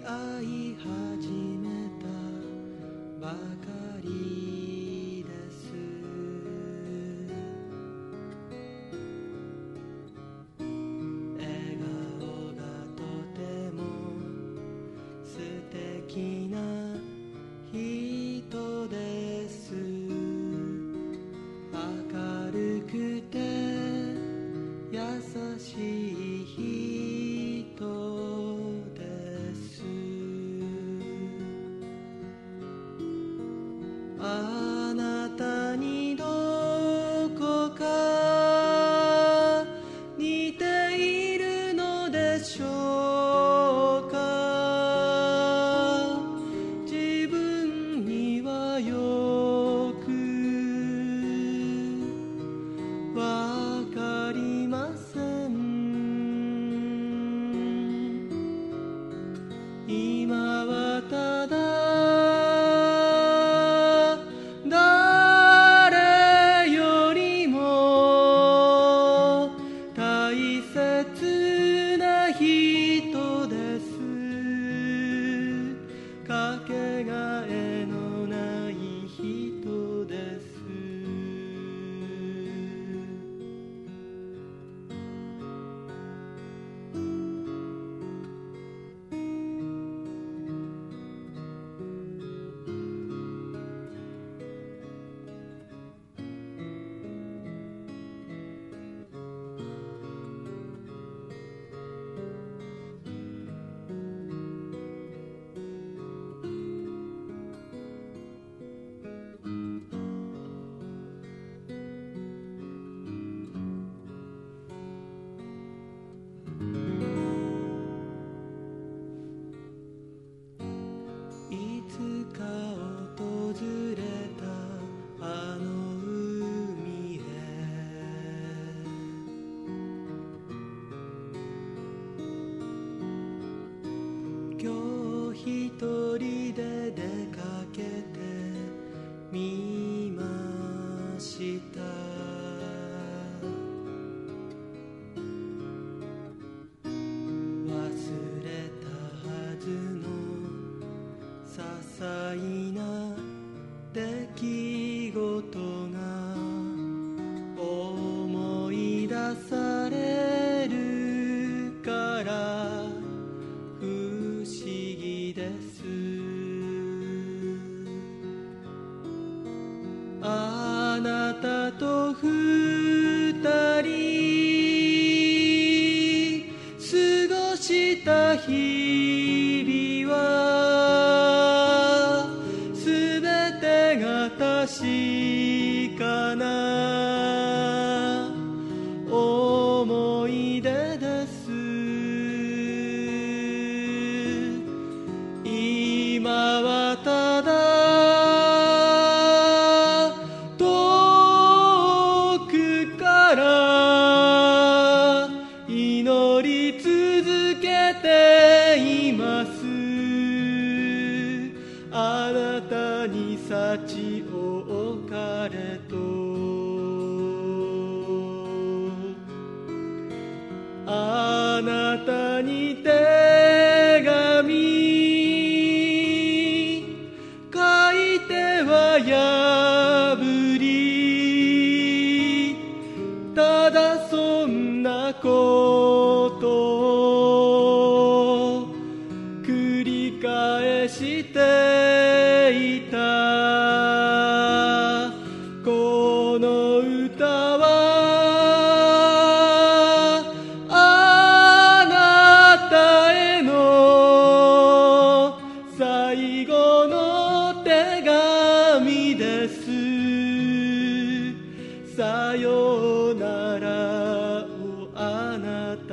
会い始めたばかりです。笑顔がとても素敵な人です。明るくて優しい人です。あなたにどこか似ているのでしょうか。自分にはよくわかりません。今はただ誰よりも大切な人です。かけがえのない人です。いつか訪れたあの海へ、今日一人で出かけてみました。忘れたはずの些細な出来事が思い出されるから不思議です。あなたと二人過ごした日々はすべてが確かな思い出です。今はただ遠くから祈り続けています。あなたに幸を置かれと、あなたに手紙書いては破り、ただそんなことを繰り返していた。この歌はあなたへの最後の手紙です。さようならをあなた